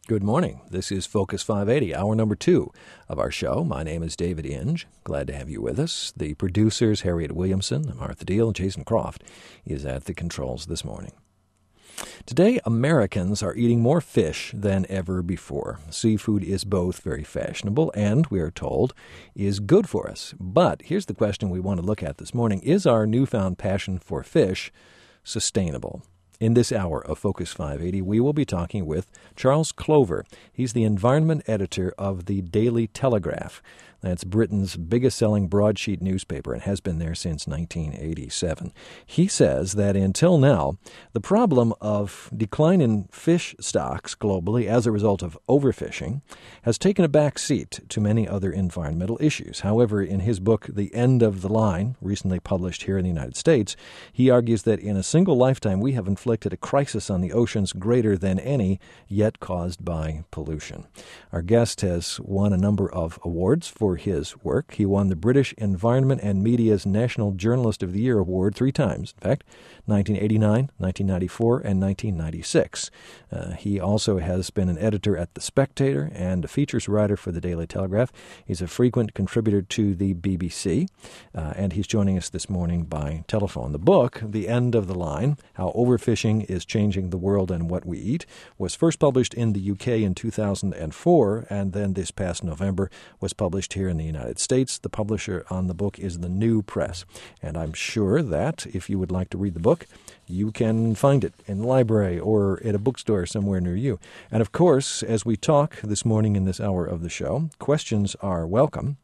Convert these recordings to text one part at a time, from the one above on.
Good morning. This is Focus 580, hour number 2 of our show. My name is David Inge. Glad to have you with us. The producers, Harriet Williamson, Martha Deal, and Jason Croft, is at the controls this morning. Today, Americans are eating more fish than ever before. Seafood is both very fashionable and, we are told, is good for us. But here's the question we want to look at this morning. Is our newfound passion for fish sustainable? In this hour of Focus 580, we will be talking with Charles Clover. He's the environment editor of the Daily Telegraph. That's Britain's biggest-selling broadsheet newspaper and has been there since 1987. He says that until now, the problem of decline in fish stocks globally as a result of overfishing has taken a back seat to many other environmental issues. However, in his book, The End of the Line, recently published here in the United States, he argues that in a single lifetime we have inflicted a crisis on the oceans greater than any yet caused by pollution. Our guest has won a number of awards for his work. He won the British Environment and Media's National Journalist of the Year Award 3 times, in fact, 1989, 1994, and 1996. He also has been an editor at The Spectator and a features writer for the Daily Telegraph. He's a frequent contributor to the BBC, and he's joining us this morning by telephone. The book, The End of the Line, How Overfishing is Changing the World and What We Eat, was first published in the UK in 2004, and then this past November was published here in the United States. The publisher on the book is the New Press, and I'm sure that if you would like to read the book, you can find it in the library or at a bookstore somewhere near you. And of course, as we talk this morning in this hour of the show, questions are welcome.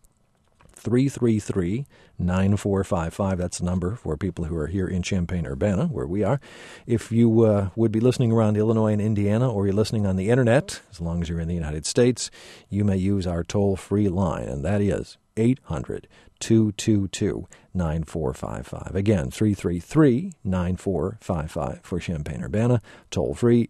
333-9455. That's the number for people who are here in Champaign-Urbana, where we are. If you would be listening around Illinois and Indiana, or you're listening on the Internet, as long as you're in the United States, you may use our toll-free line, and that is 800-222-9455. Again, 333-9455 for Champaign-Urbana. Toll-free,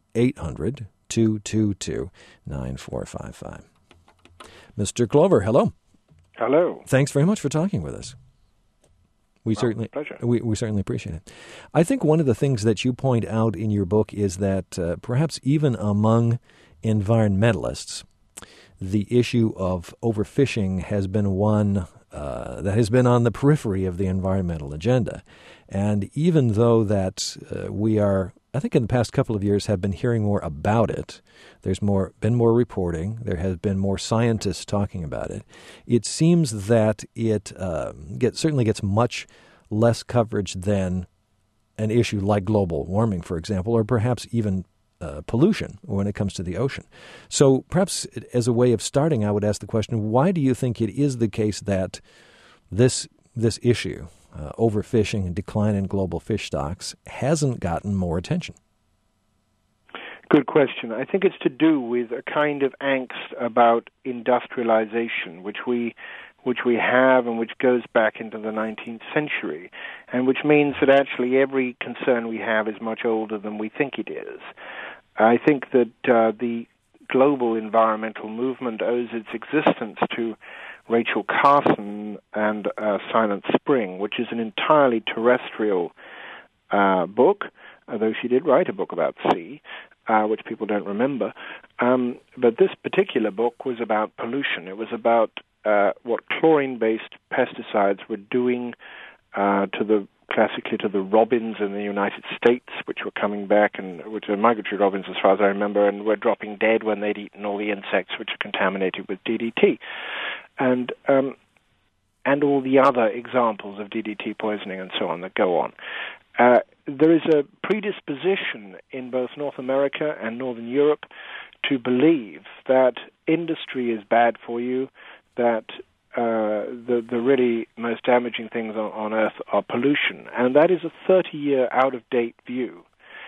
800-222-9455. Mr. Clover, hello. Hello. Thanks very much for talking with us. Pleasure. We certainly appreciate it. I think one of the things that you point out in your book is that perhaps even among environmentalists, the issue of overfishing has been one that has been on the periphery of the environmental agenda. And even though that we are, I think in the past couple of years, have been hearing more about it, there's been more reporting, there has been more scientists talking about it, it seems that it certainly gets much less coverage than an issue like global warming, for example, or perhaps even pollution when it comes to the ocean. So perhaps as a way of starting, I would ask the question, why do you think it is the case that this issue, overfishing and decline in global fish stocks, hasn't gotten more attention? Good question. I think it's to do with a kind of angst about industrialization, which we have and which goes back into the 19th century, and which means that actually every concern we have is much older than we think it is. I think that the global environmental movement owes its existence to Rachel Carson and Silent Spring, which is an entirely terrestrial book, although she did write a book about sea, which people don't remember. But this particular book was about pollution. It was about what chlorine-based pesticides were doing classically to the robins in the United States, which were coming back, and which are migratory robins as far as I remember, and were dropping dead when they'd eaten all the insects which are contaminated with DDT. And all the other examples of DDT poisoning and so on that go on. There is a predisposition in both North America and Northern Europe to believe that industry is bad for you, that the really most damaging things on Earth are pollution, and that is a 30-year out-of-date view.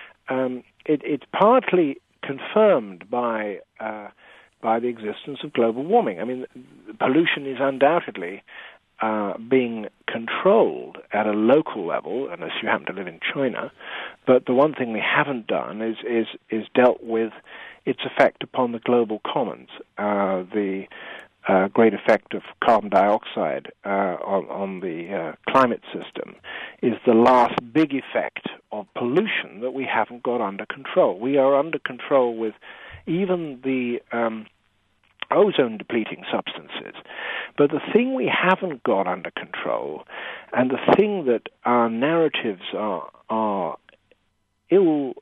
It's partly confirmed by the existence of global warming. I mean, pollution is undoubtedly being controlled at a local level, unless you happen to live in China. But the one thing we haven't done is dealt with its effect upon the global commons. The great effect of carbon dioxide on the climate system is the last big effect of pollution that we haven't got under control. We are under control with even the ozone-depleting substances. But the thing we haven't got under control, and the thing that our narratives are ill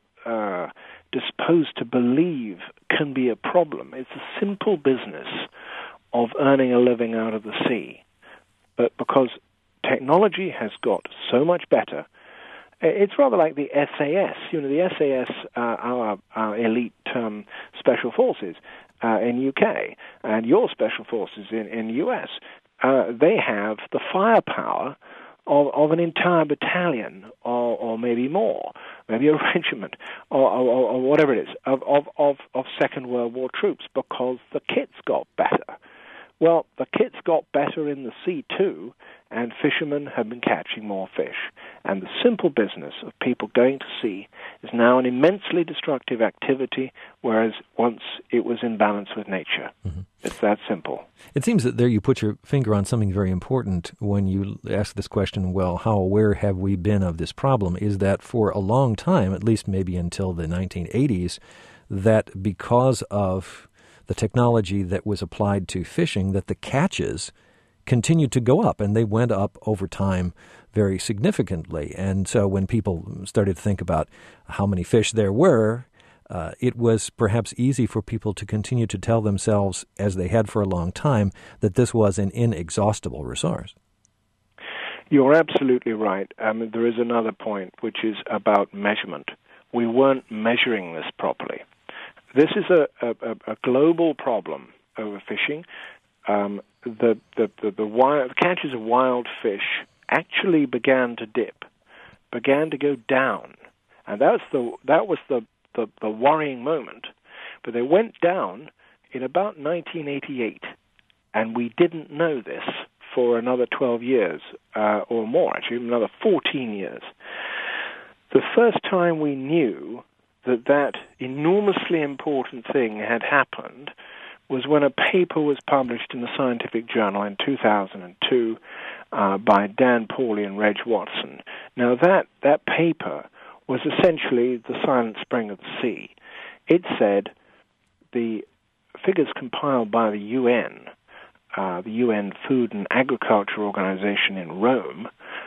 disposed to believe can be a problem, is the simple business of earning a living out of the sea. But because technology has got so much better, it's rather like the SAS. The SAS, our elite special forces in UK, and your special forces in US, they have the firepower of an entire battalion, or maybe more, maybe a regiment, or whatever it is, of Second World War troops, because the kits got better. Well, the kits got better in the sea too, and fishermen have been catching more fish. And the simple business of people going to sea is now an immensely destructive activity, whereas once it was in balance with nature. Mm-hmm. It's that simple. It seems that there you put your finger on something very important when you ask this question, well, how aware have we been of this problem, is that for a long time, at least maybe until the 1980s, that because of the technology that was applied to fishing, that the catches continued to go up, and they went up over time very significantly. And so when people started to think about how many fish there were, it was perhaps easy for people to continue to tell themselves, as they had for a long time, that this was an inexhaustible resource. You're absolutely right. There is another point, which is about measurement. We weren't measuring this properly. This is a global problem, overfishing. The catches of wild fish actually began to dip, began to go down, and that was the worrying moment. But they went down in about 1988, and we didn't know this for another 12 years or more, actually another 14 years. The first time we knew that enormously important thing had happened was when a paper was published in the Scientific Journal in 2002 by Dan Pauly and Reg Watson. Now, that paper was essentially the silent spring of the sea. It said the figures compiled by the UN Food and Agriculture Organization in Rome,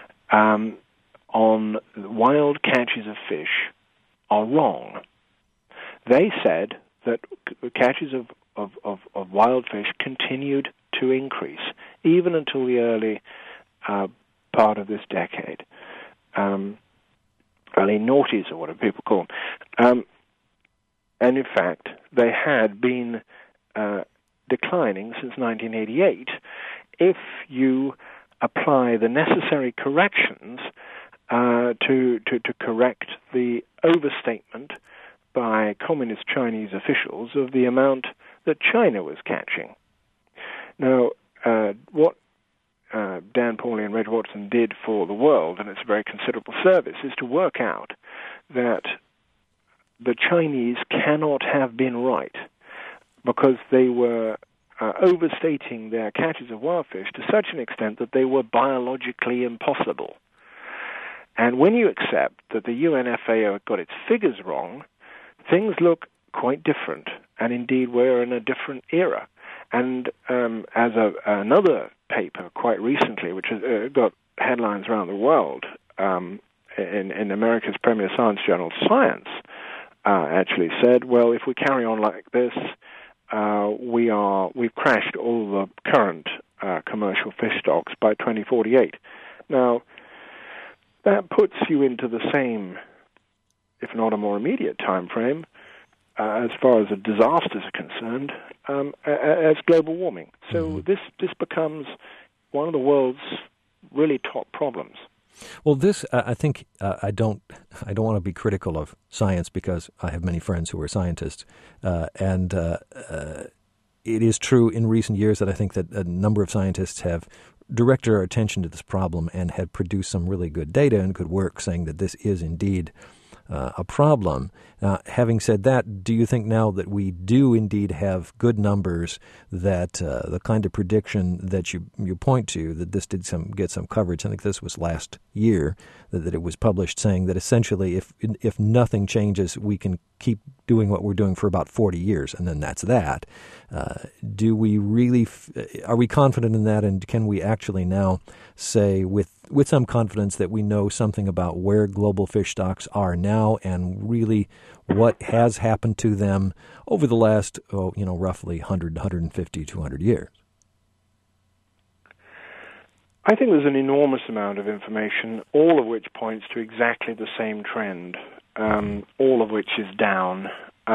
on wild catches of fish are wrong. They said that catches of wild fish continued to increase, even until the early part of this decade. Early noughties, or what people call them. And in fact, they had been declining since 1988 if you apply the necessary corrections to correct the overstatement by communist Chinese officials of the amount that China was catching. Now, what Dan Pauly and Reg Watson did for the world, and it's a very considerable service, is to work out that the Chinese cannot have been right, because they were overstating their catches of wild fish to such an extent that they were biologically impossible. And when you accept that the UNFAO got its figures wrong, things look quite different. And indeed, we're in a different era. And as another paper quite recently, which has got headlines around the world, in America's premier science journal, Science, actually said, well, if we carry on like this, we've crashed all the current commercial fish stocks by 2048. Now, that puts you into the same, if not a more immediate time frame, as far as the disasters are concerned, as global warming. So this becomes one of the world's really top problems. Well, this I think I don't want to be critical of science, because I have many friends who are scientists, and it is true in recent years that I think that a number of scientists have directed our attention to this problem and had produced some really good data and good work saying that this is indeed a problem. Having said that, do you think now that we do indeed have good numbers, that the kind of prediction that you point to, that this did get some coverage? I think this was last year that it was published, saying that essentially if nothing changes, we can keep doing what we're doing for about 40 years, and then that's that. Do we really? Are we confident in that, and can we actually now say with some confidence that we know something about where global fish stocks are now and really what has happened to them over the last, roughly 100, 150, 200 years? I think there's an enormous amount of information, all of which points to exactly the same trend, all of which is down.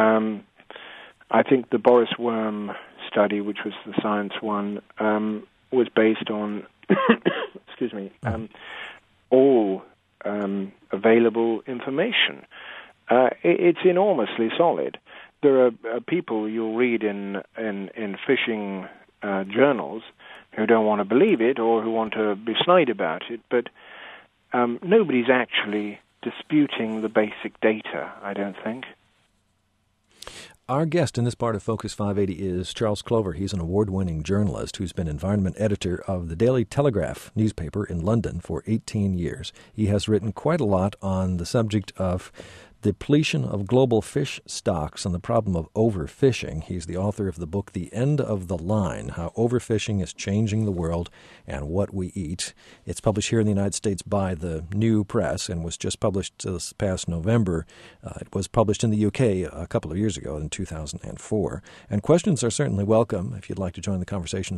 I think the Boris Worm study, which was the Science one, was based on, excuse me, all available information. It's enormously solid. There are people you'll read in fishing journals who don't want to believe it or who want to be snide about it, but nobody's actually disputing the basic data, I don't think. Our guest in this part of Focus 580 is Charles Clover. He's an award-winning journalist who's been environment editor of the Daily Telegraph newspaper in London for 18 years. He has written quite a lot on the subject of depletion of global fish stocks and the problem of overfishing. He's the author of the book The End of the Line, How Overfishing is Changing the World and What We Eat. It's published here in the United States by the New Press and was just published this past November. It was published in the UK a couple of years ago in 2004. And questions are certainly welcome. If you'd like to join the conversation,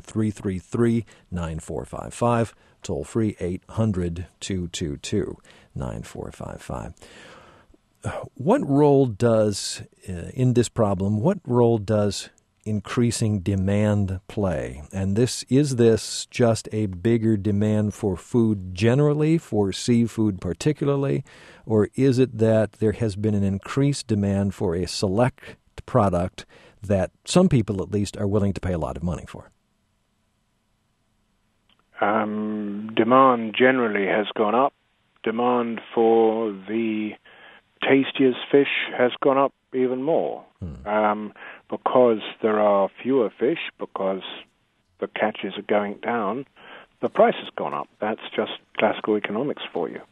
333-9455, toll free 800-222-9455. What role does, in this problem, what role does increasing demand play? And is this just a bigger demand for food generally, for seafood particularly, or is it that there has been an increased demand for a select product that some people at least are willing to pay a lot of money for? Demand generally has gone up. Demand for the tastiest fish has gone up even more because there are fewer fish, because the catches are going down, the price has gone up. That's just classical economics for you.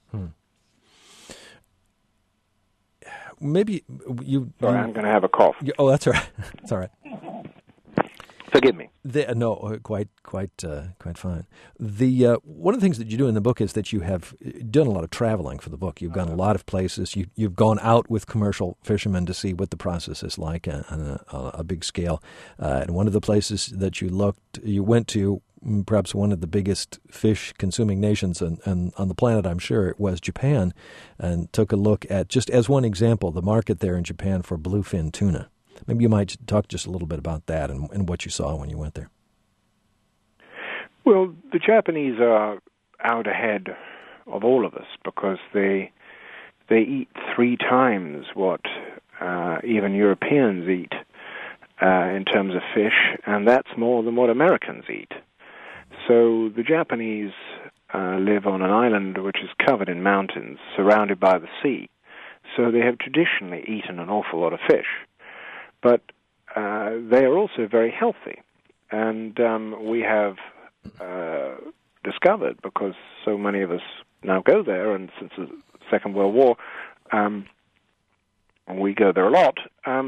Maybe you... Sorry, I'm going to have a cough. Oh, that's all right. That's all right. Forgive me. No, quite fine. One of the things that you do in the book is that you have done a lot of traveling for the book. You've gone a lot of places. You've gone out with commercial fishermen to see what the process is like on a big scale. And one of the places that you went to, perhaps one of the biggest fish-consuming nations on the planet, I'm sure, was Japan, and took a look at, just as one example, the market there in Japan for bluefin tuna. Maybe you might talk just a little bit about that and what you saw when you went there. Well, the Japanese are out ahead of all of us because they eat 3 times what even Europeans eat in terms of fish, and that's more than what Americans eat. So the Japanese live on an island which is covered in mountains, surrounded by the sea. So they have traditionally eaten an awful lot of fish. But they are also very healthy. And we have discovered, because so many of us now go there, and since the Second World War, we go there a lot,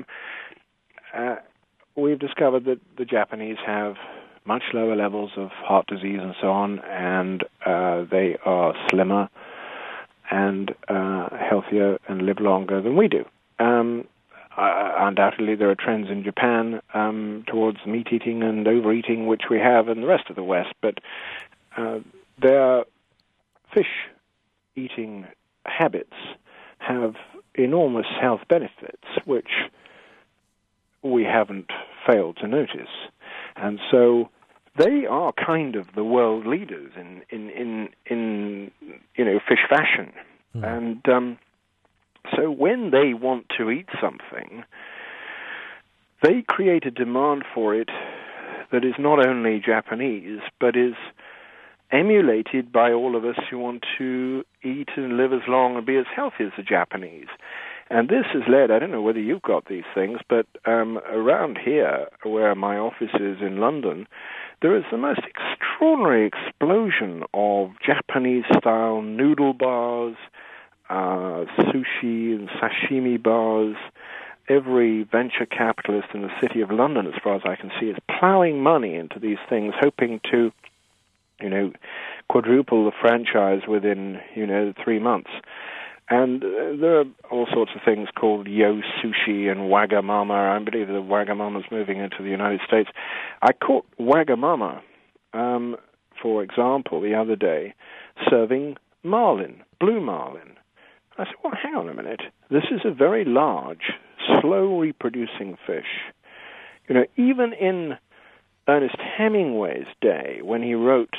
we've discovered that the Japanese have much lower levels of heart disease and so on, and they are slimmer and healthier and live longer than we do. Undoubtedly, there are trends in Japan towards meat-eating and overeating, which we have in the rest of the West, but their fish-eating habits have enormous health benefits, which we haven't failed to notice. And so they are kind of the world leaders in fish fashion. And so when they want to eat something, they create a demand for it that is not only Japanese, but is emulated by all of us who want to eat and live as long and be as healthy as the Japanese. And this has led, I don't know whether you've got these things, but around here, where my office is in London, there is the most extraordinary explosion of Japanese-style noodle bars, sushi and sashimi bars. Every venture capitalist in the city of London, as far as I can see, is plowing money into these things, hoping to, quadruple the franchise within, 3 months. And there are all sorts of things called Yo Sushi and Wagamama. I believe that Wagamama's moving into the United States. I caught Wagamama, for example, the other day, serving marlin, blue marlin. I said, well, hang on a minute. This is a very large, slow-reproducing fish. Even in Ernest Hemingway's day, when he wrote,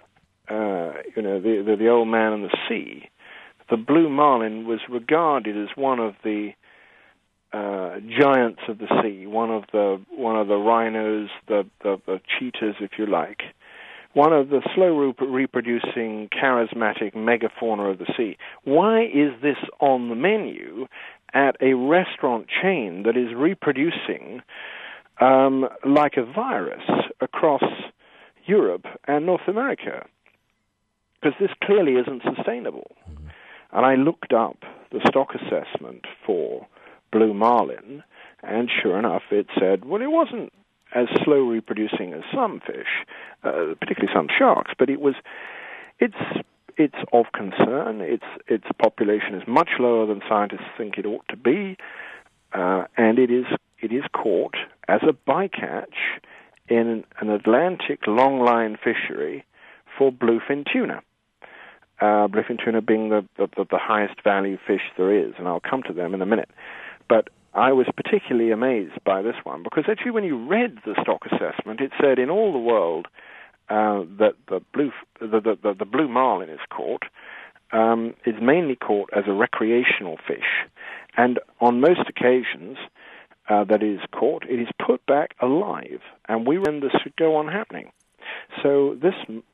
the Old Man and the Sea, the blue marlin was regarded as one of the giants of the sea, one of the rhinos, the cheetahs, if you like, one of the slow reproducing, charismatic megafauna of the sea. Why is this on the menu at a restaurant chain that is reproducing like a virus across Europe and North America? Because this clearly isn't sustainable. And I looked up the stock assessment for blue marlin, and sure enough, it said, well, it wasn't as slow reproducing as some fish, particularly some sharks, but it's of concern. Its population is much lower than scientists think it ought to be, and it is caught as a bycatch in an Atlantic longline fishery for bluefin tuna. Bluefin tuna being the highest value fish there is, and I'll come to them in a minute. But I was particularly amazed by this one, because actually when you read the stock assessment, it said in all the world that the blue marlin is caught, is mainly caught as a recreational fish, and on most occasions that is caught, it is put back alive, and we reckon this should go on happening. So this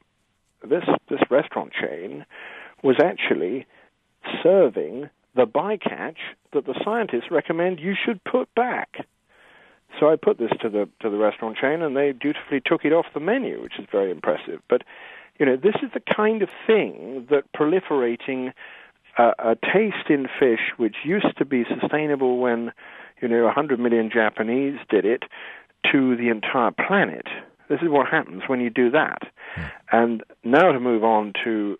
restaurant chain was actually serving the bycatch that the scientists recommend you should put back. So I put this to the restaurant chain, and they dutifully took it off the menu, which is very impressive. But this is the kind of thing that proliferating a taste in fish, which used to be sustainable when 100 million Japanese did it, to the entire planet. This is what happens when you do that. And now to move on to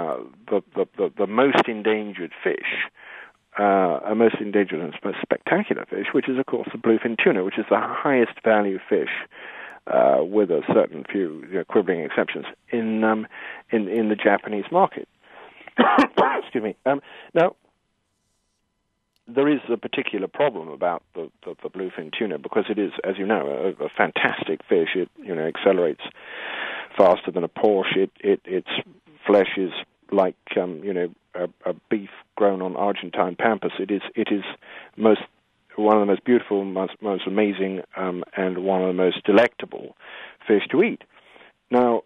the most endangered fish, a most endangered and most spectacular fish, which is, of course, the bluefin tuna, which is the highest value fish, with a certain few quibbling exceptions, in the Japanese market. Excuse me. Now, there is a particular problem about the bluefin tuna, because it is, as you know, a fantastic fish. It accelerates faster than a Porsche. Its flesh is like a beef grown on Argentine pampas. It is one of the most beautiful, most amazing, and one of the most delectable fish to eat. Now,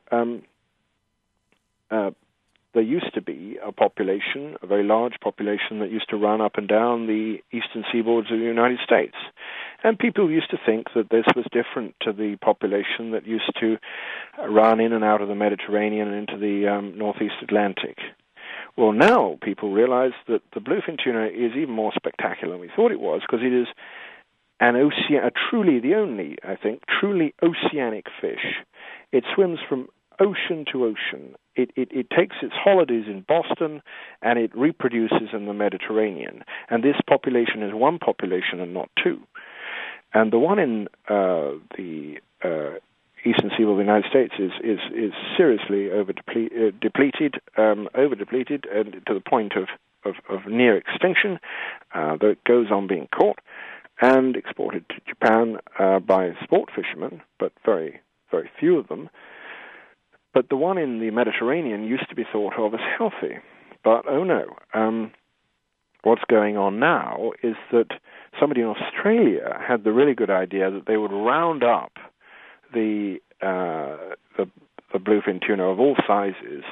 there used to be a very large population that used to run up and down the eastern seaboards of the United States. And people used to think that this was different to the population that used to run in and out of the Mediterranean and into the northeast Atlantic. Well, now people realize that the bluefin tuna is even more spectacular than we thought it was, because it is truly the only, I think, truly oceanic fish. It swims from ocean to ocean. It takes its holidays in Boston, and it reproduces in the Mediterranean. And this population is one population and not two. And the one in the eastern seaboard of the United States is seriously depleted, and to the point of near extinction. Though it goes on being caught and exported to Japan by sport fishermen, but very, very few of them. But the one in the Mediterranean used to be thought of as healthy. But, oh no. What's going on now is that somebody in Australia had the really good idea that they would round up the bluefin tuna of all sizes,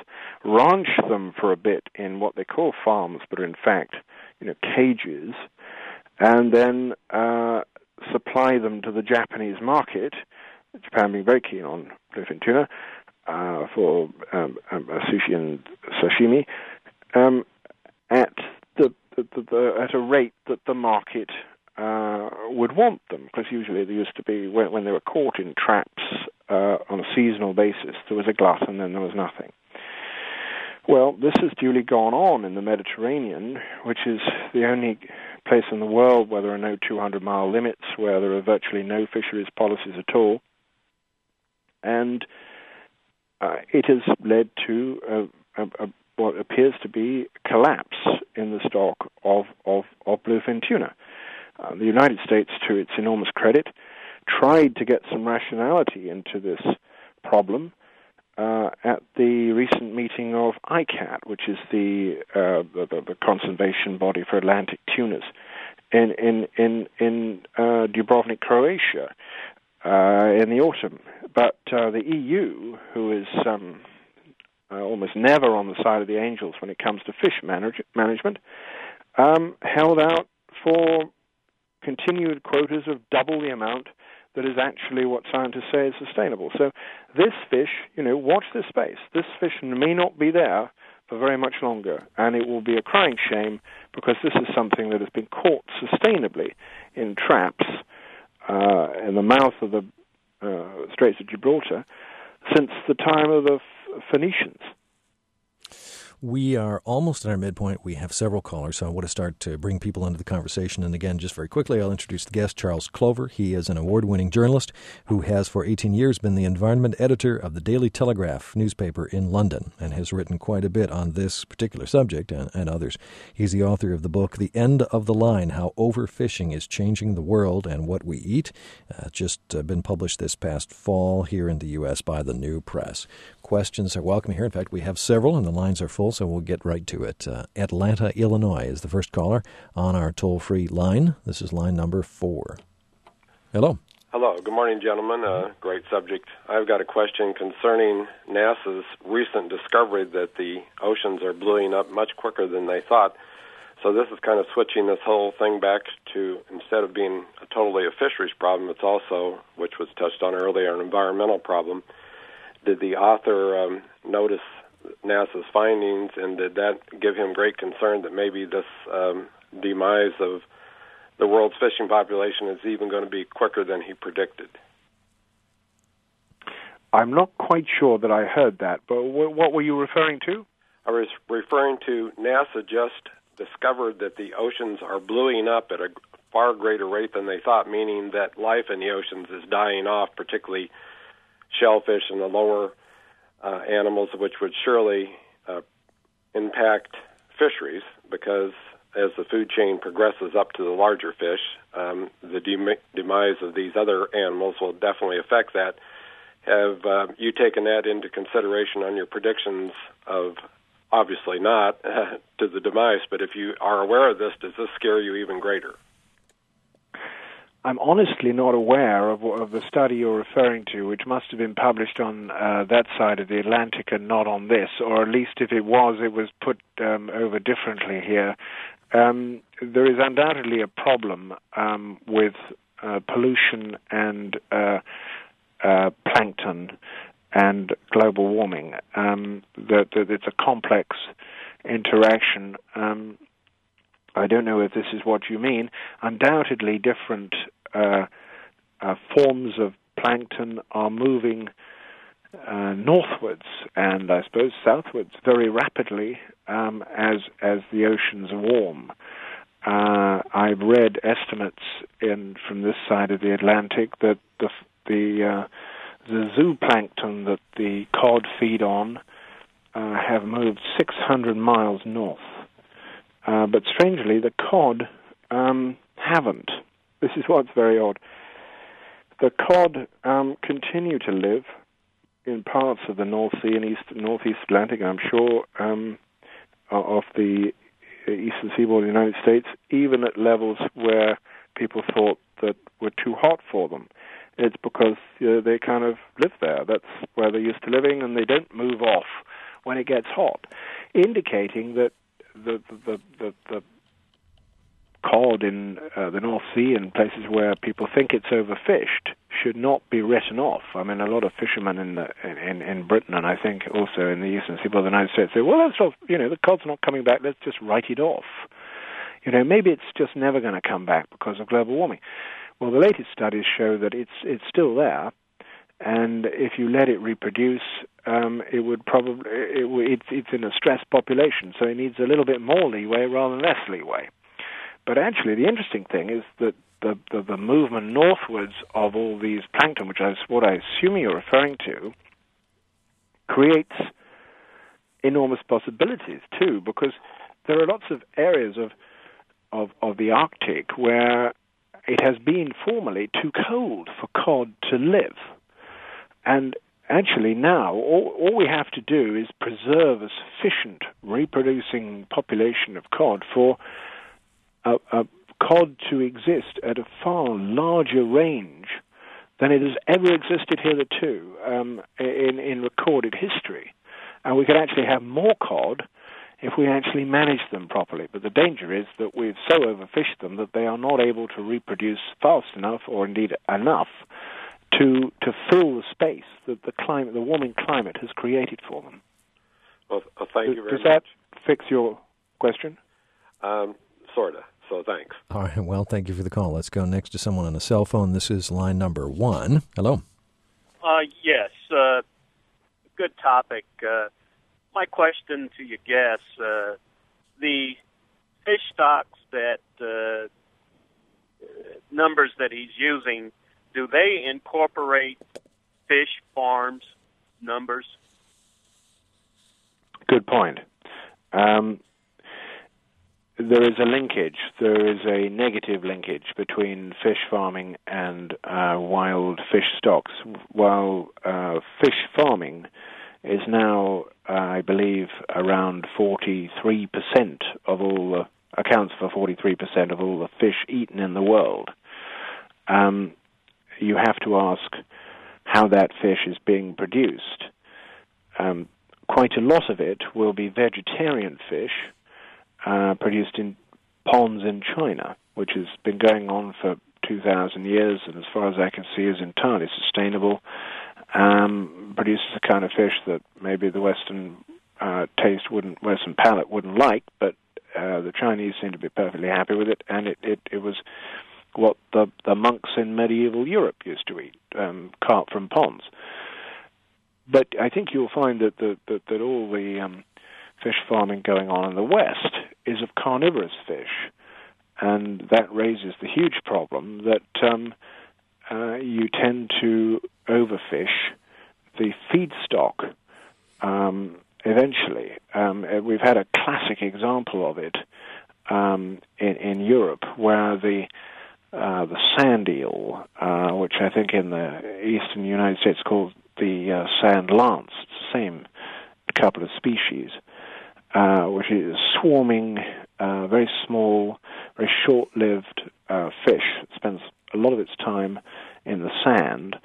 ranch them for a bit in what they call farms, but are in fact, cages, and then supply them to the Japanese market, Japan being very keen on bluefin tuna for sushi and sashimi, at a rate that the market would want them, because usually they used to be, when they were caught in traps on a seasonal basis, there was a glut and then there was nothing. Well, this has duly gone on in the Mediterranean, which is the only place in the world where there are no 200-mile limits, where there are virtually no fisheries policies at all. And it has led to what appears to be collapse in the stock of bluefin tuna. The United States, to its enormous credit, tried to get some rationality into this problem at the recent meeting of ICAT, which is the conservation body for Atlantic tunas, in Dubrovnik, Croatia, in the autumn. But the EU, who is almost never on the side of the angels when it comes to fish management, held out for continued quotas of double the amount that is actually what scientists say is sustainable. So this fish, watch this space. This fish may not be there for very much longer, and it will be a crying shame, because this is something that has been caught sustainably in traps in the mouth of the Straits of Gibraltar since the time of the Phoenicians. We are almost at our midpoint. We have several callers, so I want to start to bring people into the conversation. And again, just very quickly, I'll introduce the guest, Charles Clover. He is an award-winning journalist who has for 18 years been the environment editor of the Daily Telegraph newspaper in London and has written quite a bit on this particular subject and others. He's the author of the book, The End of the Line, How Overfishing is Changing the World and What We Eat. Just been published this past fall here in the U.S. by the New Press. Questions are welcome here. In fact, we have several, and the lines are full, so we'll get right to it. Atlanta, Illinois is the first caller on our toll-free line. This is line number 4. Hello. Hello. Good morning, gentlemen. Great subject. I've got a question concerning NASA's recent discovery that the oceans are blowing up much quicker than they thought. So this is kind of switching this whole thing back to, instead of being totally a fisheries problem, it's also, which was touched on earlier, an environmental problem. Did the author notice NASA's findings, and did that give him great concern that maybe this demise of the world's fishing population is even going to be quicker than he predicted? I'm not quite sure that I heard that, but what were you referring to? I was referring to NASA just discovered that the oceans are blowing up at a far greater rate than they thought, meaning that life in the oceans is dying off, particularly shellfish and the lower animals, which would surely impact fisheries, because as the food chain progresses up to the larger fish, the demise of these other animals will definitely affect that. Have you taken that into consideration on your predictions of, obviously not, to the demise, but if you are aware of this, does this scare you even greater? I'm honestly not aware of the study you're referring to, which must have been published on that side of the Atlantic and not on this, or at least if it was put over differently here. There is undoubtedly a problem with pollution and plankton and global warming. That it's a complex interaction. I don't know if this is what you mean. Undoubtedly, different forms of plankton are moving northwards and, I suppose, southwards very rapidly as the oceans warm. I've read estimates from this side of the Atlantic that the zooplankton that the cod feed on have moved 600 miles north. But strangely, the cod haven't. This is what's very odd. The cod continue to live in parts of the North Sea and Northeast Atlantic, I'm sure, of the eastern seaboard of the United States, even at levels where people thought that were too hot for them. It's because they kind of live there. That's where they're used to living, and they don't move off when it gets hot, indicating that the cod in the North Sea and places where people think it's overfished should not be written off. I mean, a lot of fishermen in Britain, and I think also in the eastern seaboard of the United States, say, well, that's not, the cod's not coming back, let's just write it off. Maybe it's just never going to come back because of global warming. Well, the latest studies show that it's still there, and if you let it reproduce, it would probably it's in a stressed population, so it needs a little bit more leeway rather than less leeway. But actually, the interesting thing is that the movement northwards of all these plankton, which is what I assume you're referring to, creates enormous possibilities too, because there are lots of areas of the Arctic where it has been formerly too cold for cod to live. And actually now, all we have to do is preserve a sufficient reproducing population of cod for a cod to exist at a far larger range than it has ever existed hitherto in recorded history. And we could actually have more cod if we actually manage them properly. But the danger is that we've so overfished them that they are not able to reproduce fast enough, or indeed enough, to fill the space that the warming climate has created for them. Well, thank you very much. Does that fix your question? Sort of. So thanks. All right. Well, thank you for the call. Let's go next to someone on the cell phone. This is line number 1. Hello. Yes. Good topic. My question to your guest, the fish stocks that numbers that he's using, do they incorporate fish farms numbers? Good point. There is a linkage. There is a negative linkage between fish farming and wild fish stocks. While fish farming is now, I believe, around 43% of all the, accounts for 43% of all the fish eaten in the world. You have to ask how that fish is being produced. Quite a lot of it will be vegetarian fish, produced in ponds in China, which has been going on for 2,000 years, and as far as I can see is entirely sustainable. Produces a kind of fish that maybe the Western Western palate wouldn't like, but the Chinese seem to be perfectly happy with it, and it was what the monks in medieval Europe used to eat, carp from ponds. But I think you'll find that all the fish farming going on in the West is of carnivorous fish, and that raises the huge problem that you tend to overfish the feedstock eventually. We've had a classic example of it in Europe, where the sand eel, which I think in the eastern United States is called the sand lance, it's the same couple of species, which is swarming, very small, very short-lived fish. It spends a lot of its time in the sand.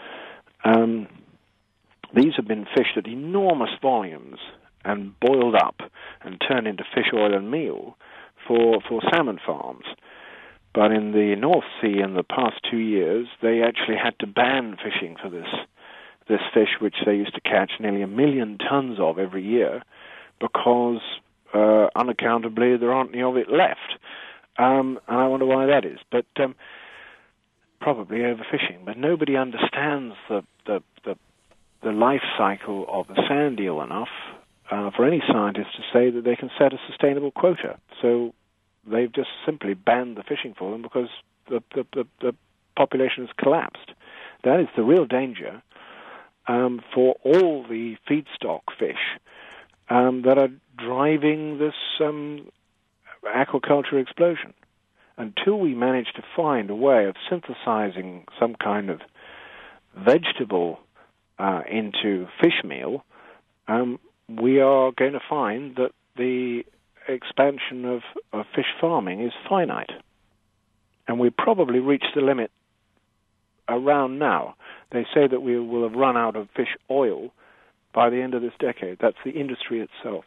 These have been fished at enormous volumes and boiled up and turned into fish oil and meal for salmon farms. But in the North Sea in the past 2 years, they actually had to ban fishing for this fish, which they used to catch nearly 1 million tons of every year, because unaccountably there aren't any of it left. And I wonder why that is. But probably overfishing. But nobody understands the life cycle of the sand eel enough for any scientist to say that they can set a sustainable quota. So they've just simply banned the fishing for them because the population has collapsed. That is the real danger for all the feedstock fish that are driving this aquaculture explosion. Until we manage to find a way of synthesizing some kind of vegetable into fish meal, we are going to find that the expansion of fish farming is finite. And we probably reached the limit around now. They say that we will have run out of fish oil by the end of this decade. That's the industry itself.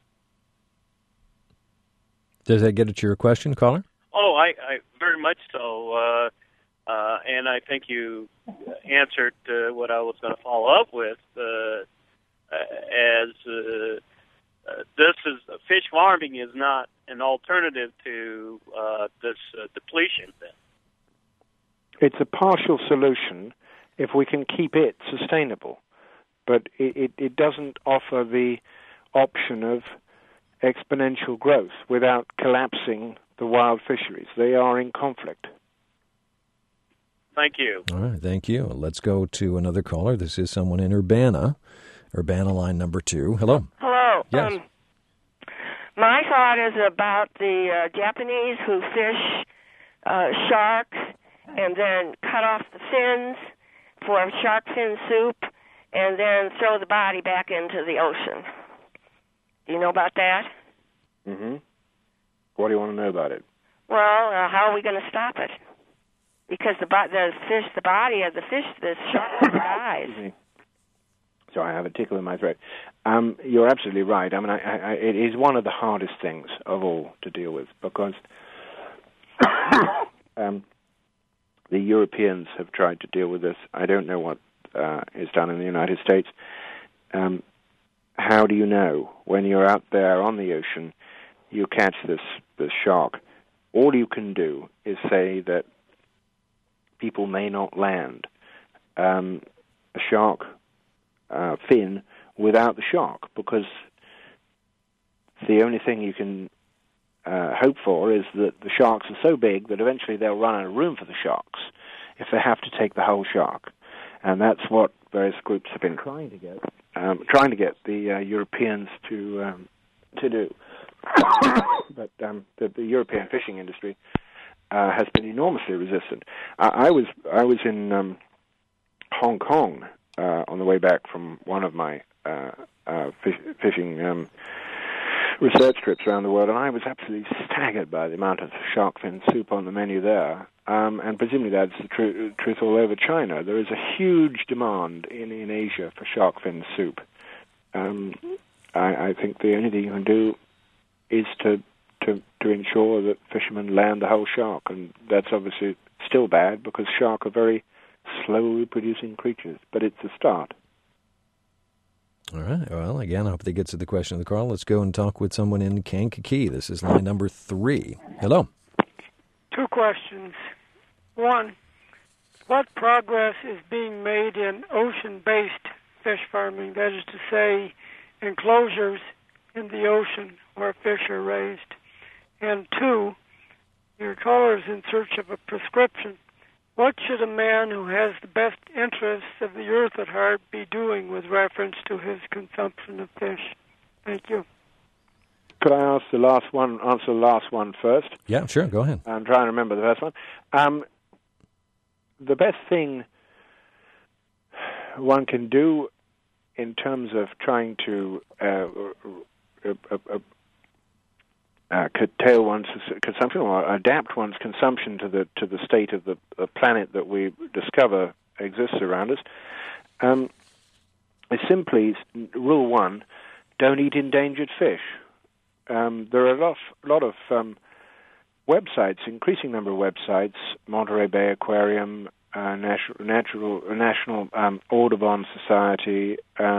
Does that get at your question, caller? Oh, I very much so. And I think you answered what I was going to follow up with, as this is fish farming is not an alternative to this depletion. Then it's a partial solution if we can keep it sustainable, but it doesn't offer the option of exponential growth without collapsing the wild fisheries. They are in conflict. Thank you. All right, thank you. Let's go to another caller. This is someone in Urbana line number 2. Hello. Hello. Yes. My thought is about the Japanese who fish sharks and then cut off the fins for shark fin soup and then throw the body back into the ocean. Do you know about that? Mm-hmm. What do you want to know about it? Well, how are we going to stop it? Because the body of the fish, the shark dies. So I have a tickle in my throat. You're absolutely right. I mean, it is one of the hardest things of all to deal with because the Europeans have tried to deal with this. I don't know what is done in the United States. How do you know when you're out there on the ocean, you catch this shark? All you can do is say that people may not land a shark fin without the shark, because the only thing you can hope for is that the sharks are so big that eventually they'll run out of room for the sharks if they have to take the whole shark. And that's what various groups have been trying to get the Europeans to do. But the European fishing industry has been enormously resistant. I was in Hong Kong on the way back from one of my fishing research trips around the world, and I was absolutely staggered by the amount of shark fin soup on the menu there. And presumably that's the truth all over China. There is a huge demand in Asia for shark fin soup. I think the only thing you can do is to ensure that fishermen land the whole shark, and that's obviously still bad because shark are very slowly producing creatures, but it's a start. All right. Well, again, I hope that gets to the question of the call. Let's go and talk with someone in Kankakee. This is line number 3. Hello. 2 questions. 1, what progress is being made in ocean-based fish farming, that is to say, enclosures in the ocean where fish are raised? And 2, your caller is in search of a prescription. What should a man who has the best interests of the earth at heart be doing with reference to his consumption of fish? Thank you. Could I answer the last one first? Yeah, sure. Go ahead. I'm trying to remember the first one. The best thing one can do in terms of trying to curtail one's consumption or adapt one's consumption to the state of the planet that we discover exists around us is simply rule 1: don't eat endangered fish. There are a lot of websites, increasing number of websites, Monterey Bay Aquarium, National Audubon Society,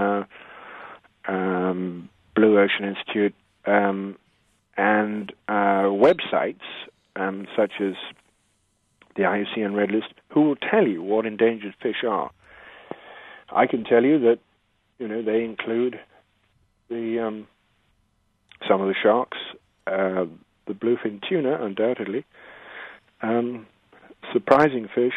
Blue Ocean Institute, and websites such as the IUCN Red List, who will tell you what endangered fish are. I can tell you that they include the some of the sharks, the bluefin tuna, undoubtedly, surprising fish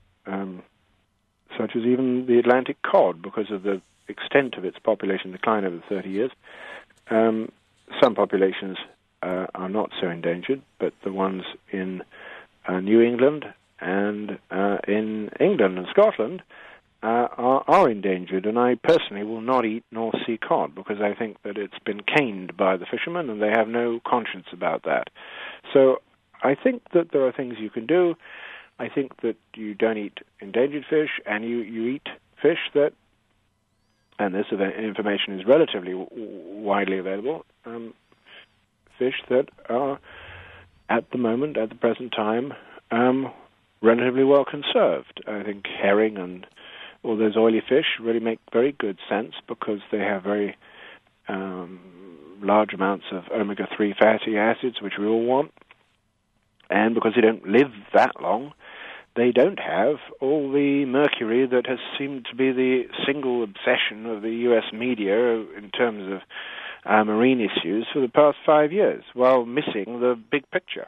such as even the Atlantic cod, because of the extent of its population decline over 30 years. Some populations are not so endangered, but the ones in New England and in England and Scotland are endangered, and I personally will not eat North Sea cod because I think that it's been caned by the fishermen and they have no conscience about that. So I think that there are things you can do. I think that you don't eat endangered fish, and you eat fish that and this information is relatively widely available, fish that are, at the present time, relatively well conserved. I think herring and all those oily fish really make very good sense because they have very large amounts of omega-3 fatty acids, which we all want, and because they don't live that long, they don't have all the mercury that has seemed to be the single obsession of the U.S. media in terms of marine issues for the past 5 years, while missing the big picture.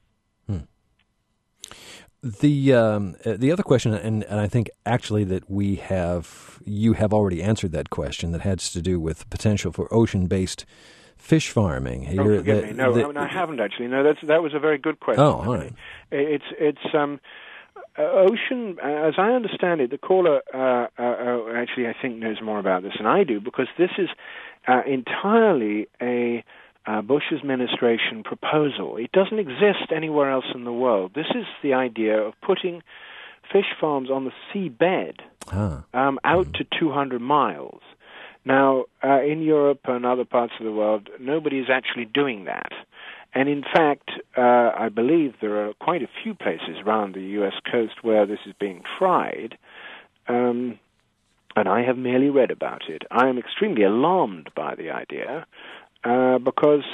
The other question, and I think actually that you have already answered that question, that has to do with the potential for ocean-based fish farming. Forgive me. No, I haven't actually. No, that was a very good question. Oh, all right. It's ocean, as I understand it, the caller actually I think knows more about this than I do, because this is entirely a Bush administration proposal. It doesn't exist anywhere else in the world. This is the idea of putting fish farms on the seabed out to 200 miles. Now, in Europe and other parts of the world, nobody is actually doing that. And in fact, I believe there are quite a few places around the U.S. coast where this is being tried, and I have merely read about it. I am extremely alarmed by the idea because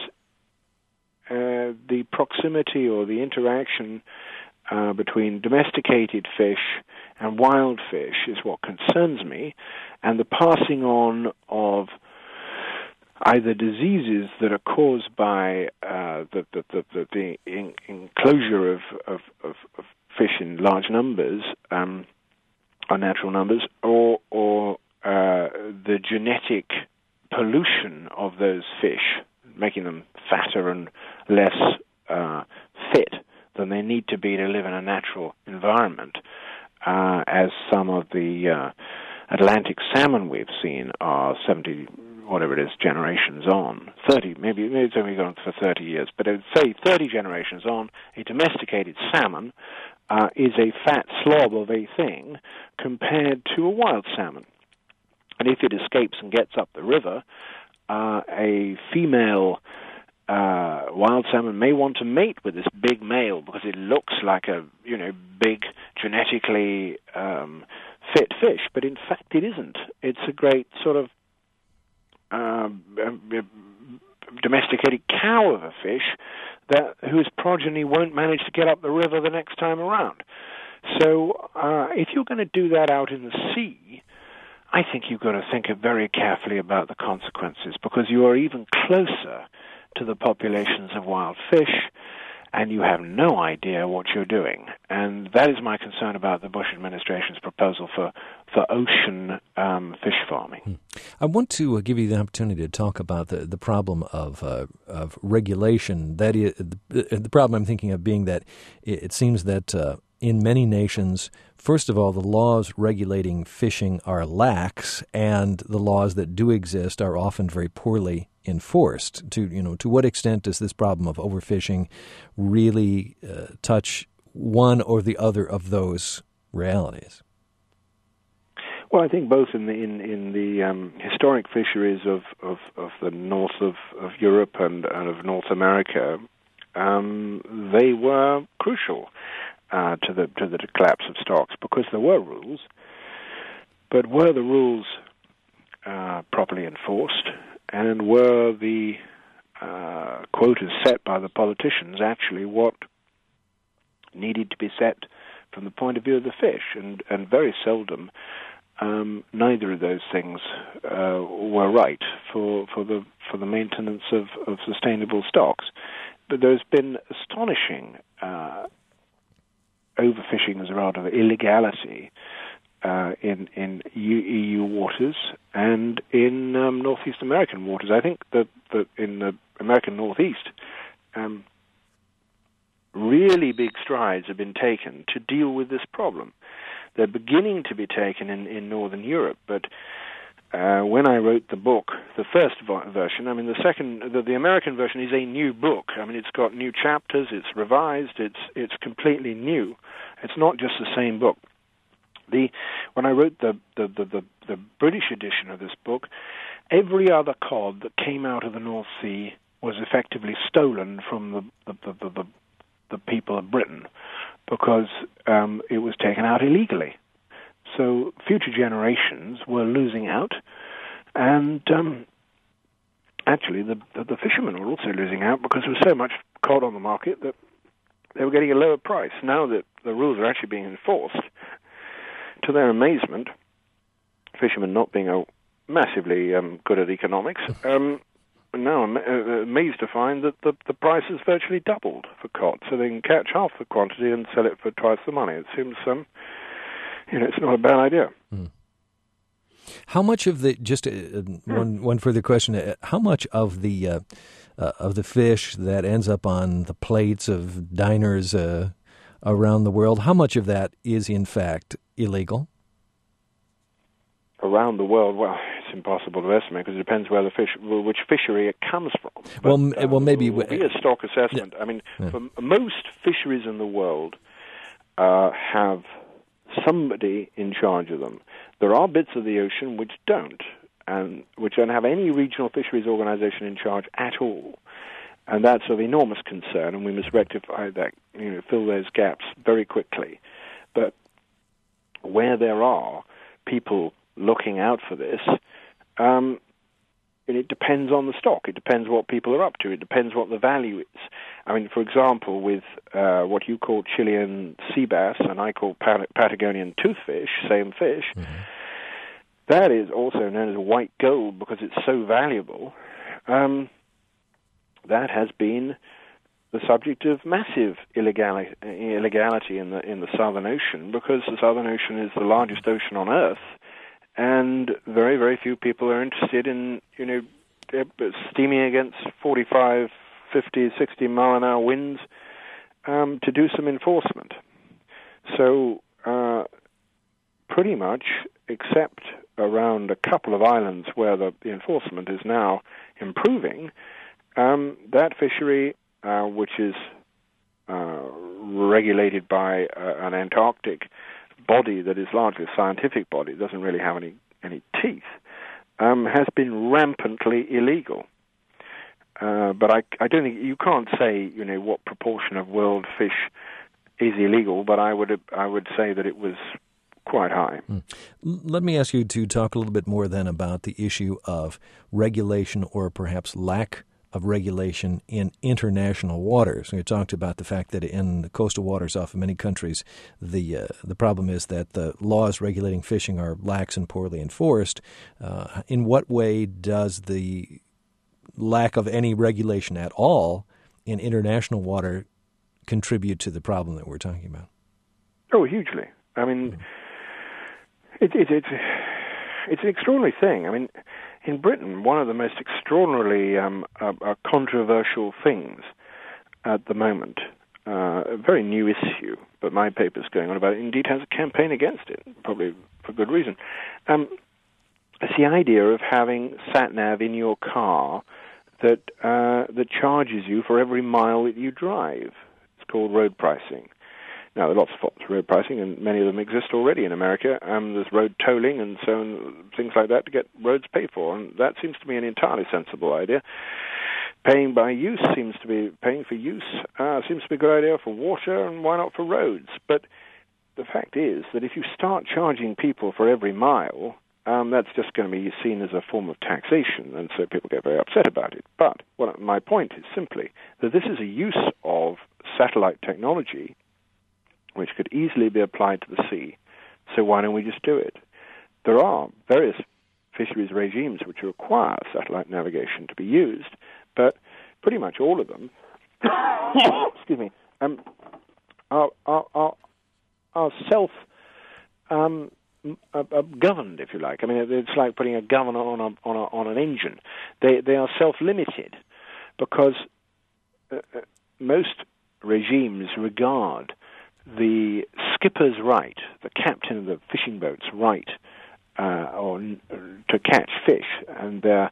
the proximity or the interaction between domesticated fish and wild fish is what concerns me, and the passing on of either diseases that are caused by the enclosure of fish in large numbers, or natural numbers, or the genetic pollution of those fish, making them fatter and less fit than they need to be to live in a natural environment, as some of the Atlantic salmon we've seen are 70, whatever it is, generations on, 30, maybe it's only gone for 30 years, but I would say 30 generations on, a domesticated salmon is a fat slob of a thing compared to a wild salmon. And if it escapes and gets up the river, a female wild salmon may want to mate with this big male because it looks like a big genetically fit fish, but in fact it isn't. It's a great sort of domesticated cow of a fish whose progeny won't manage to get up the river the next time around. So if you're going to do that out in the sea, I think you've got to think very carefully about the consequences, because you are even closer to the populations of wild fish, and you have no idea what you're doing. And that is my concern about the Bush administration's proposal for ocean fish farming. I want to give you the opportunity to talk about the problem of regulation. That is, the problem I'm thinking of being that it seems that in many nations, first of all, the laws regulating fishing are lax, and the laws that do exist are often very poorly enforced. To what extent does this problem of overfishing really touch one or the other of those realities? Well, I think both in the historic fisheries of the north of Europe and of North America, they were crucial to the collapse of stocks, because there were rules, but were the rules properly enforced, and were the quotas set by the politicians actually what needed to be set from the point of view of the fish? And very seldom neither of those things were right for the maintenance of sustainable stocks. But there's been astonishing overfishing as a result of illegality in EU waters and in Northeast American waters. I think that in the American Northeast, really big strides have been taken to deal with this problem. They're beginning to be taken in Northern Europe, but when I wrote the book, the first version, the American version is a new book. I mean, it's got new chapters, it's revised, it's completely new. It's not just the same book. When I wrote the British edition of this book, every other cod that came out of the North Sea was effectively stolen from the people of Britain because it was taken out illegally. So future generations were losing out, and actually the fishermen were also losing out because there was so much cod on the market that they were getting a lower price. Now that the rules are actually being enforced, to their amazement, fishermen not being massively good at economics, now I'm amazed to find that the price has virtually doubled for cod, so they can catch half the quantity and sell it for twice the money. It seems, it's not a bad idea. How much of the one further question? How much of the fish that ends up on the plates of diners around the world, how much of that is in fact illegal? Around the world, well, it's impossible to estimate because it depends where which fishery it comes from. But, well, maybe be a stock assessment. Yeah. I mean, for most fisheries in the world have somebody in charge of them. There are bits of the ocean which don't, and which don't have any regional fisheries organization in charge at all. And that's of enormous concern, and we must rectify that, fill those gaps very quickly. But where there are people looking out for this, it depends on the stock. It depends what people are up to. It depends what the value is. I mean, for example, with what you call Chilean sea bass and I call Patagonian toothfish, same fish, that is also known as white gold because it's so valuable. That has been the subject of massive illegality in the Southern Ocean because the Southern Ocean is the largest ocean on Earth. And very, very few people are interested in, steaming against 45, 50, 60 mile-an-hour winds to do some enforcement. So pretty much, except around a couple of islands where the enforcement is now improving, that fishery, which is regulated by an Antarctic body that is largely a scientific body, doesn't really have any teeth, has been rampantly illegal. But I don't think you can't say what proportion of world fish is illegal, but I would say that it was quite high. Let me ask you to talk a little bit more then about the issue of regulation or perhaps lack of regulation in international waters. We talked about the fact that in the coastal waters off of many countries, the problem is that the laws regulating fishing are lax and poorly enforced. In what way does the lack of any regulation at all in international water contribute to the problem that we're talking about? Oh, hugely. I mean, it's an extraordinary thing. I mean, in Britain, one of the most extraordinarily controversial things at the moment, a very new issue, but my paper's going on about it, indeed has a campaign against it, probably for good reason. It's the idea of having sat-nav in your car that charges you for every mile that you drive. It's called road pricing. Now, there are lots of forms of road pricing, and many of them exist already in America. There's road tolling and so on, things like that to get roads paid for, and that seems to be an entirely sensible idea. Paying for use seems to be a good idea for water, and why not for roads? But the fact is that if you start charging people for every mile, that's just going to be seen as a form of taxation, and so people get very upset about it. But my point is simply that this is a use of satellite technology which could easily be applied to the sea. So why don't we just do it? There are various fisheries regimes which require satellite navigation to be used, but pretty much all of them excuse me, are self governed, if you like. I mean, it's like putting a governor on an engine. They are self-limited because most regimes regard the skipper's right, the captain of the fishing boat's right, to catch fish, and their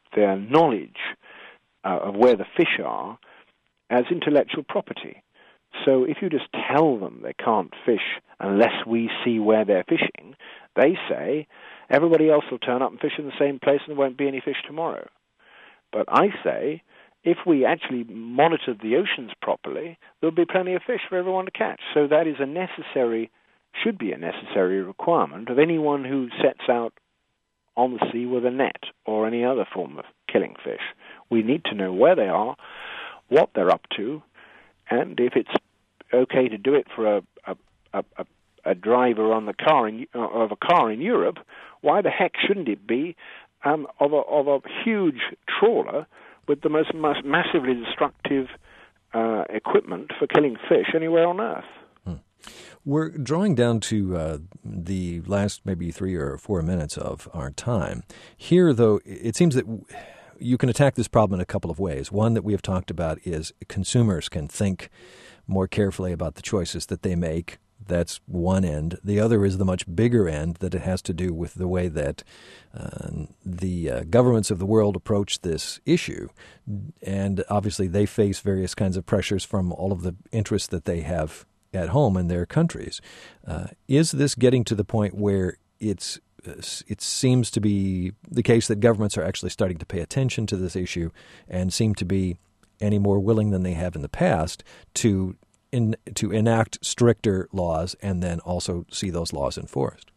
knowledge of where the fish are as intellectual property. So if you just tell them they can't fish unless we see where they're fishing, they say everybody else will turn up and fish in the same place and there won't be any fish tomorrow. But I say, if we actually monitored the oceans properly, there'll be plenty of fish for everyone to catch. So that is should be a necessary requirement of anyone who sets out on the sea with a net or any other form of killing fish. We need to know where they are, what they're up to, and if it's okay to do it for a driver on the car of a car in Europe, why the heck shouldn't it be of a huge trawler with the most massively destructive equipment for killing fish anywhere on Earth? We're drawing down to the last maybe 3 or 4 minutes of our time. Here, though, it seems that you can attack this problem in a couple of ways. One that we have talked about is consumers can think more carefully about the choices that they make. That's one end. The other is the much bigger end, that it has to do with the way that the governments of the world approach this issue. And obviously they face various kinds of pressures from all of the interests that they have at home in their countries. Is this getting to the point where it seems to be the case that governments are actually starting to pay attention to this issue and seem to be any more willing than they have in the past to enact stricter laws and then also see those laws enforced?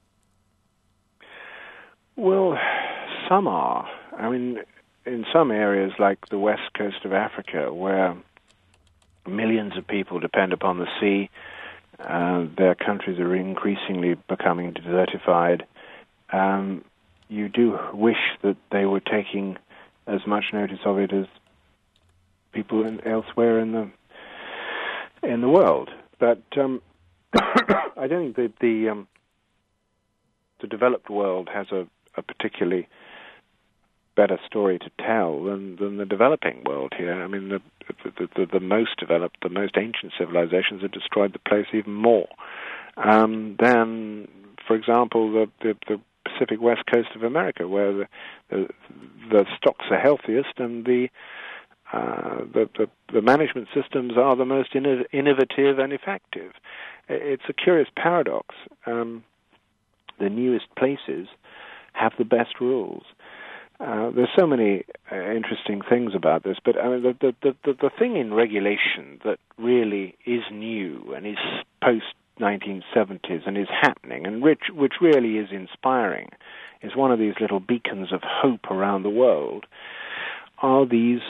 Well, some are. I mean, in some areas like the west coast of Africa, where millions of people depend upon the sea, their countries are increasingly becoming desertified. You do wish that they were taking as much notice of it as people elsewhere in the world. But I don't think that the developed world has a particularly better story to tell than the developing world here. I mean, the most developed, the most ancient civilizations have destroyed the place even more than, for example, the Pacific West Coast of America, where the stocks are healthiest and the management systems are the most innovative and effective. It's a curious paradox. The newest places have the best rules. There's so many interesting things about this, but I mean, the thing in regulation that really is new and is post-1970s and is happening, and which really is inspiring, is one of these little beacons of hope around the world, are these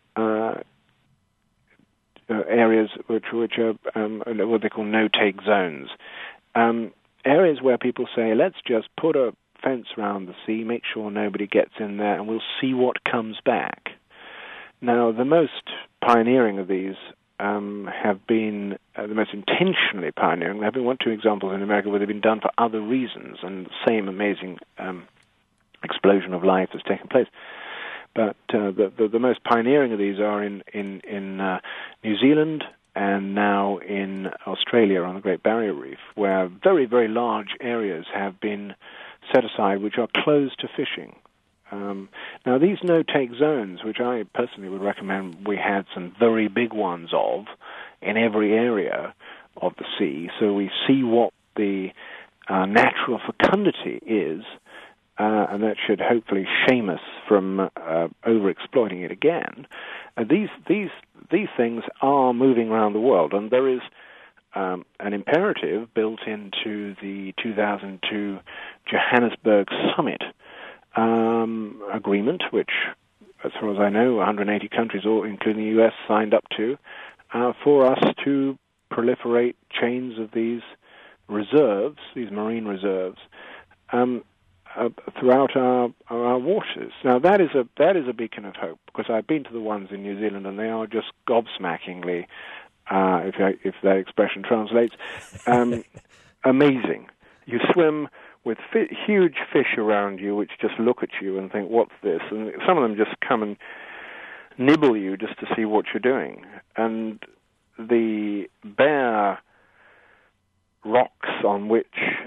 areas which are what they call no-take zones. Areas where people say, let's just put a fence around the sea, make sure nobody gets in there, and we'll see what comes back. Now, the most pioneering of these have been the most intentionally pioneering. There have been 2 examples in America where they've been done for other reasons, and the same amazing explosion of life has taken place. But the most pioneering of these are in New Zealand and now in Australia on the Great Barrier Reef, where very, very large areas have been set aside which are closed to fishing. Now, these no-take zones, which I personally would recommend we had some very big ones of in every area of the sea, so we see what the natural fecundity is, and that should hopefully shame us from over-exploiting it again. These things are moving around the world, and there is an imperative built into the 2002 Johannesburg Summit agreement, which, as far as I know, 180 countries, all including the U.S., signed up to, for us to proliferate chains of these reserves, these marine reserves, throughout our waters. Now, that is a beacon of hope, because I've been to the ones in New Zealand, and they are just gobsmackingly, if that expression translates, amazing. You swim with huge fish around you which just look at you and think, what's this? And some of them just come and nibble you just to see what you're doing. And the bare rocks on which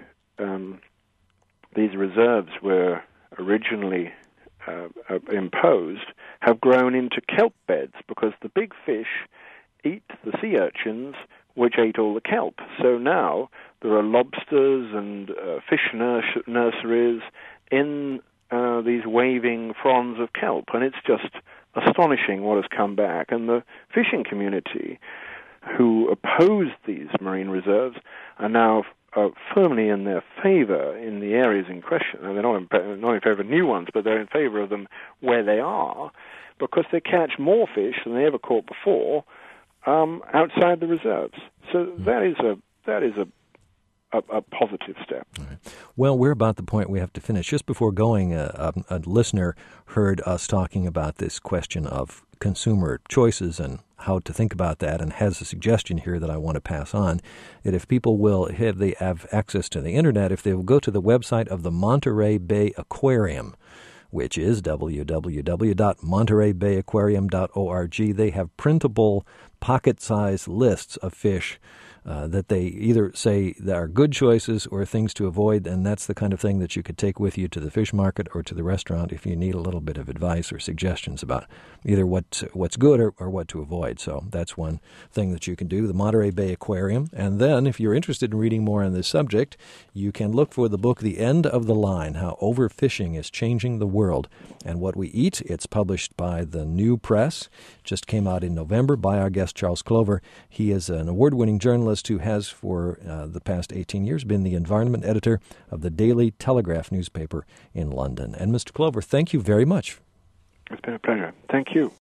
these reserves were originally imposed have grown into kelp beds, because the big fish eat the sea urchins which ate all the kelp. So now there are lobsters and fish nurseries in these waving fronds of kelp, and it's just astonishing what has come back. And the fishing community who opposed these marine reserves are now firmly in their favor in the areas in question. Now, they're not in favor of new ones, but they're in favor of them where they are, because they catch more fish than they ever caught before outside the reserves. So that is a positive step. All right. Well, we're about the point we have to finish. Just before going, a listener heard us talking about this question of consumer choices and how to think about that, and has a suggestion here that I want to pass on, that if people will have access to the Internet, if they will go to the website of the Monterey Bay Aquarium, which is www.montereybayaquarium.org, they have printable pocket-sized lists of fish that they either say that are good choices or things to avoid, and that's the kind of thing that you could take with you to the fish market or to the restaurant if you need a little bit of advice or suggestions about either what's good or what to avoid. So that's one thing that you can do, the Monterey Bay Aquarium. And then if you're interested in reading more on this subject, you can look for the book The End of the Line, How Overfishing is Changing the World and What We Eat. It's published by the New Press, just came out in November by our guest Charles Clover. He is an award-winning journalist who has for the past 18 years been the environment editor of the Daily Telegraph newspaper in London. And Mr. Clover, thank you very much. It's been a pleasure. Thank you.